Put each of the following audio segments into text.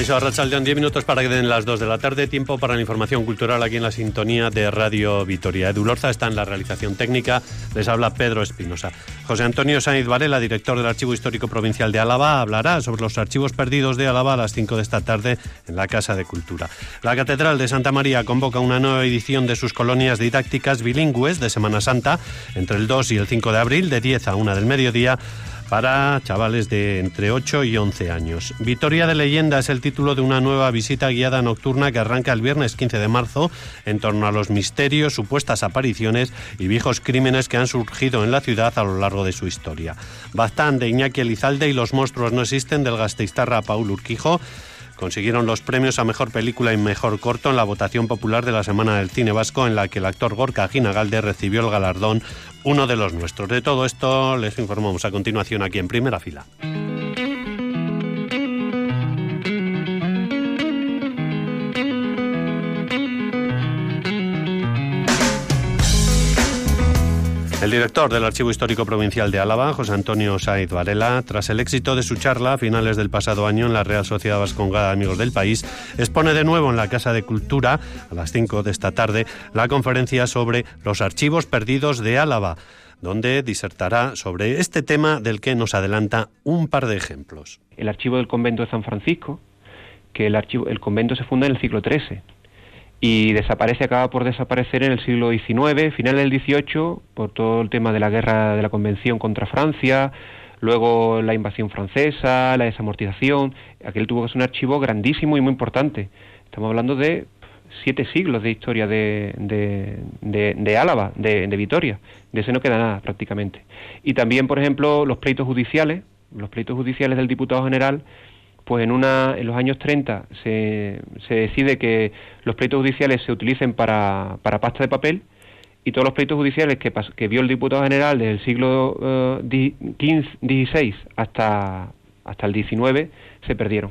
Caixo Arratsaldeon, 10 minutos para que den las 2 de la tarde, tiempo para la información cultural aquí en la sintonía de Radio Vitoria. Edu Lorza está en la realización técnica, les habla Pedro Espinosa. José Antonio Sainz Varela, director del Archivo Histórico Provincial de Álava, hablará sobre los archivos perdidos de Álava a las 5 de esta tarde en la Casa de Cultura. La Catedral de Santa María convoca una nueva edición de sus colonias didácticas bilingües de Semana Santa entre el 2 y el 5 de abril, de 10 a 1 del mediodía, para chavales de entre 8 y 11 años. Vitoria de Leyenda es el título de una nueva visita guiada nocturna que arranca el viernes 15 de marzo en torno a los misterios, supuestas apariciones y viejos crímenes que han surgido en la ciudad a lo largo de su historia. Baztán, de Iñaki Elizalde, y Los monstruos no existen, del gasteiztarra Paul Urquijo, consiguieron los premios a Mejor Película y Mejor Corto en la votación popular de la Semana del Cine Vasco, en la que el actor Gorka Ginagalde recibió el galardón Uno de los nuestros. De todo esto les informamos a continuación aquí en Primera Fila. El director del Archivo Histórico Provincial de Álava, José Antonio Sainz Varela, tras el éxito de su charla a finales del pasado año en la Real Sociedad Vascongada de Amigos del País, expone de nuevo en la Casa de Cultura, a las 5 de esta tarde, la conferencia sobre los archivos perdidos de Álava, donde disertará sobre este tema del que nos adelanta un par de ejemplos. El archivo del convento de San Francisco, que el convento se funda en el siglo XIII. Y acaba por desaparecer en el siglo XIX, final del XVIII, por todo el tema de la guerra de la Convención contra Francia, luego la invasión francesa, la desamortización. Aquel tuvo que ser un archivo grandísimo y muy importante. Estamos hablando de 7 siglos de historia de Álava, de Vitoria. De ese no queda nada prácticamente. Y también, por ejemplo, los pleitos judiciales del diputado general. Pues en los años 30 se decide que los pleitos judiciales se utilicen para pasta de papel, y todos los pleitos judiciales que vio el diputado general desde el siglo XVI hasta el XIX se perdieron.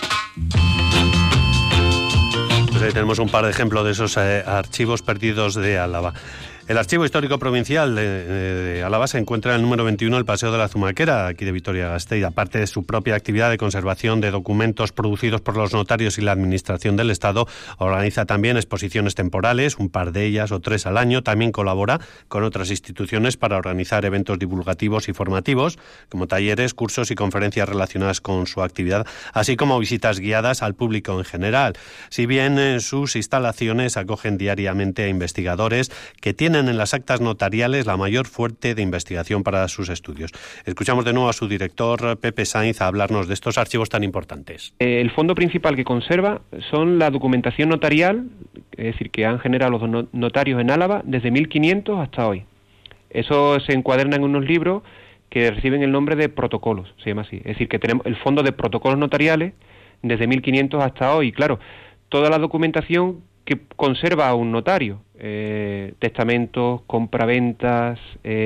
Pues ahí tenemos un par de ejemplos de esos archivos perdidos de Álava. El Archivo Histórico Provincial de Álava se encuentra en el número 21 del Paseo de la Zumaquera, aquí de Vitoria-Gasteiz. Aparte de su propia actividad de conservación de documentos producidos por los notarios y la Administración del Estado, organiza también exposiciones temporales, un par de ellas o 3 al año. También colabora con otras instituciones para organizar eventos divulgativos y formativos, como talleres, cursos y conferencias relacionadas con su actividad, así como visitas guiadas al público en general. Si bien sus instalaciones acogen diariamente a investigadores que tienen en las actas notariales la mayor fuente de investigación para sus estudios. Escuchamos de nuevo a su director, Pepe Sainz, a hablarnos de estos archivos tan importantes. El fondo principal que conserva son la documentación notarial, es decir, que han generado los notarios en Álava desde 1500 hasta hoy. Eso se encuaderna en unos libros que reciben el nombre de protocolos, se llama así. Es decir, que tenemos el fondo de protocolos notariales desde 1500 hasta hoy. Claro, toda la documentación que conserva un notario, testamentos, compraventas,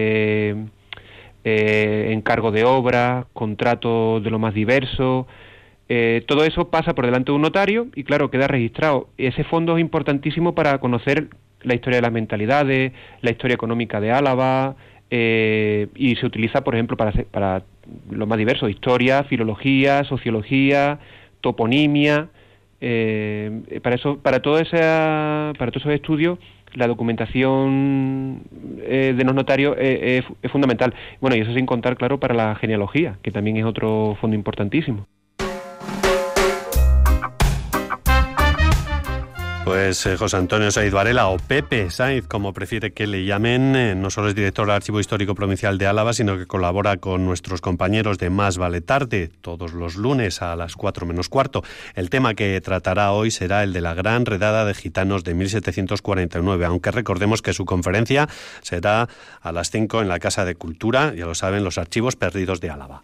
encargo de obras, contratos de lo más diverso, todo eso pasa por delante de un notario y claro, queda registrado. Ese fondo es importantísimo para conocer la historia de las mentalidades, la historia económica de Álava, y se utiliza, por ejemplo, para lo más diverso: historia, filología, sociología, toponimia. Para todos esos estudios, la documentación de los notarios es fundamental. Bueno, y eso sin contar, claro, para la genealogía, que también es otro fondo importantísimo. Pues José Antonio Sainz Varela, o Pepe Sainz, como prefiere que le llamen, no solo es director del Archivo Histórico Provincial de Álava, sino que colabora con nuestros compañeros de Más Vale Tarde todos los lunes a las 4 menos cuarto. El tema que tratará hoy será el de la gran redada de gitanos de 1749, aunque recordemos que su conferencia será a las 5 en la Casa de Cultura, ya lo saben, los archivos perdidos de Álava.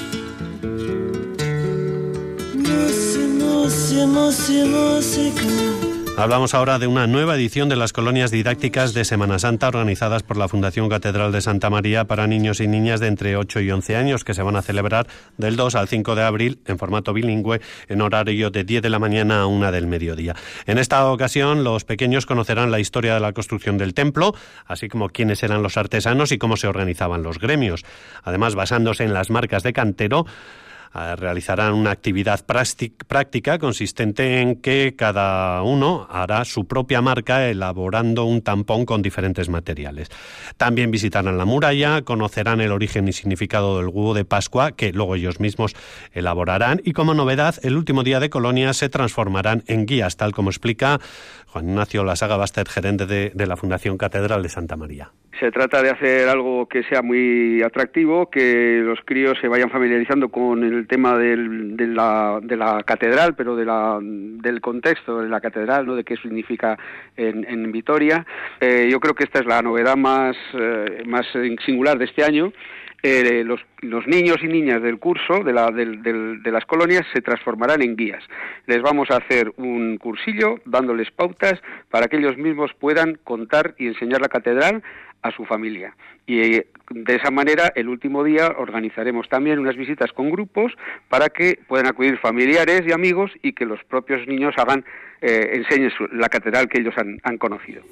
Hablamos ahora de una nueva edición de las colonias didácticas de Semana Santa organizadas por la Fundación Catedral de Santa María para niños y niñas de entre 8 y 11 años, que se van a celebrar del 2 al 5 de abril en formato bilingüe, en horario de 10 de la mañana a 1 del mediodía. En esta ocasión, los pequeños conocerán la historia de la construcción del templo, así como quiénes eran los artesanos y cómo se organizaban los gremios. Además, basándose en las marcas de cantero, realizarán una actividad práctica consistente en que cada uno hará su propia marca elaborando un tampón con diferentes materiales. También visitarán la muralla, conocerán el origen y significado del huevo de Pascua, que luego ellos mismos elaborarán, y como novedad, el último día de colonia se transformarán en guías, tal como explica Juan Ignacio Lasagabastet, gerente de la Fundación Catedral de Santa María. Se trata de hacer algo que sea muy atractivo, que los críos se vayan familiarizando con el tema de la catedral, pero del contexto de la catedral, ¿no? De qué significa en Vitoria. Yo creo que esta es la novedad más singular de este año. Los niños y niñas del curso de las colonias se transformarán en guías. Les vamos a hacer un cursillo dándoles pautas para que ellos mismos puedan contar y enseñar la catedral a su familia. Y de esa manera, el último día organizaremos también unas visitas con grupos para que puedan acudir familiares y amigos y que los propios niños enseñen la catedral que ellos han conocido.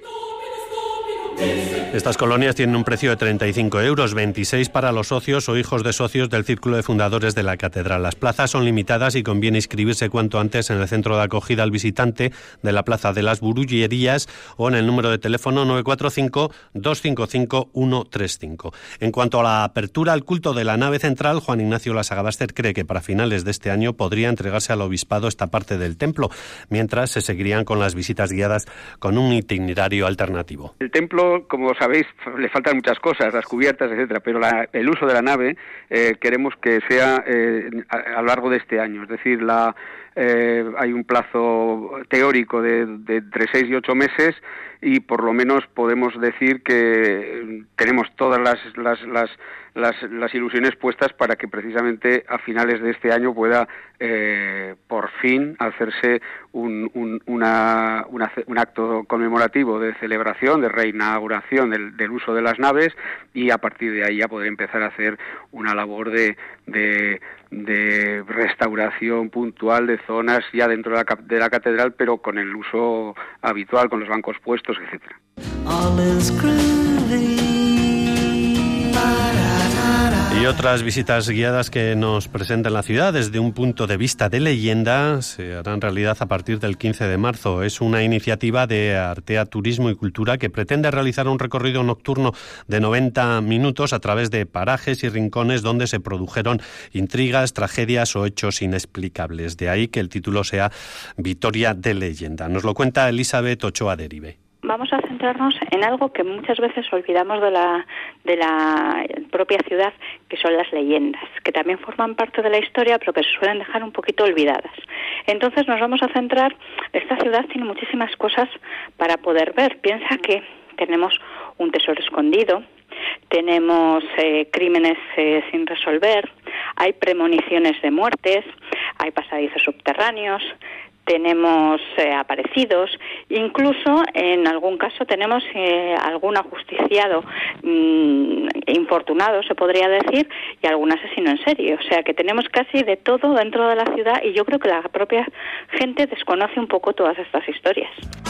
Estas colonias tienen un precio de 35 euros, 26 para los socios o hijos de socios del Círculo de Fundadores de la Catedral. Las plazas son limitadas y conviene inscribirse cuanto antes en el centro de acogida al visitante de la Plaza de las Burullerías o en el número de teléfono 945-255-135. En cuanto a la apertura al culto de la nave central, Juan Ignacio Lasagabastet cree que para finales de este año podría entregarse al obispado esta parte del templo, mientras se seguirían con las visitas guiadas con un itinerario alternativo. El templo, como sabéis, le faltan muchas cosas, las cubiertas, etcétera, pero el uso de la nave queremos que sea a lo largo de este año. Es decir, hay un plazo teórico de entre 6 y 8 meses y por lo menos podemos decir que tenemos todas las ilusiones puestas para que precisamente a finales de este año pueda por fin hacerse un acto conmemorativo de celebración, de reinauguración del uso de las naves, y a partir de ahí ya poder empezar a hacer una labor de restauración puntual de zonas ya dentro de la catedral, pero con el uso habitual, con los bancos puestos, etcétera. Y otras visitas guiadas que nos presentan la ciudad desde un punto de vista de leyenda se harán realidad a partir del 15 de marzo. Es una iniciativa de Artea Turismo y Cultura que pretende realizar un recorrido nocturno de 90 minutos a través de parajes y rincones donde se produjeron intrigas, tragedias o hechos inexplicables. De ahí que el título sea Vitoria de Leyenda. Nos lo cuenta Elizabeth Ochoa Derive. Vamos a centrarnos en algo que muchas veces olvidamos de la propia ciudad, que son las leyendas, que también forman parte de la historia, pero que se suelen dejar un poquito olvidadas. Entonces nos vamos a centrar, esta ciudad tiene muchísimas cosas para poder ver. Piensa que tenemos un tesoro escondido, tenemos crímenes sin resolver, hay premoniciones de muertes, hay pasadizos subterráneos, tenemos aparecidos, incluso en algún caso tenemos algún ajusticiado infortunado, se podría decir, y algún asesino en serie. O sea que tenemos casi de todo dentro de la ciudad y yo creo que la propia gente desconoce un poco todas estas historias.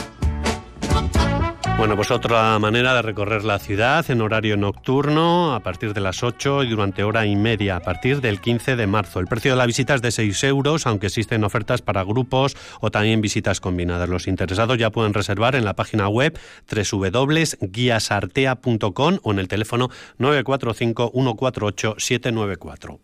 Bueno, pues otra manera de recorrer la ciudad en horario nocturno a partir de las 8 y durante hora y media a partir del 15 de marzo. El precio de la visita es de 6 euros, aunque existen ofertas para grupos o también visitas combinadas. Los interesados ya pueden reservar en la página web www.guiasartea.com o en el teléfono 945 148 794.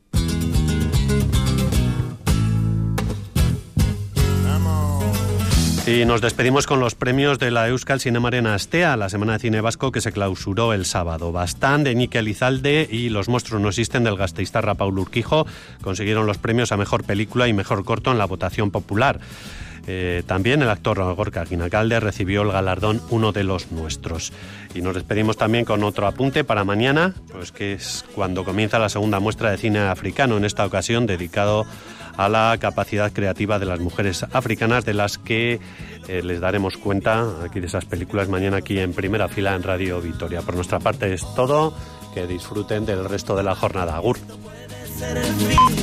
Y nos despedimos con los premios de la Euskal Zinemaren Astea, la Semana de Cine Vasco que se clausuró el sábado. Bastán, de Ñique Elizalde y Los monstruos no existen, del gasteiztarra Paul Urquijo, consiguieron los premios a Mejor Película y Mejor Corto en la votación popular. También el actor Gorka Guinacalde recibió el galardón Uno de los Nuestros. Y nos despedimos también con otro apunte para mañana, pues que es cuando comienza la segunda muestra de cine africano, en esta ocasión dedicado a la capacidad creativa de las mujeres africanas, de las que les daremos cuenta aquí de esas películas mañana aquí en Primera Fila en Radio Vitoria. Por nuestra parte es todo, que disfruten del resto de la jornada. Agur.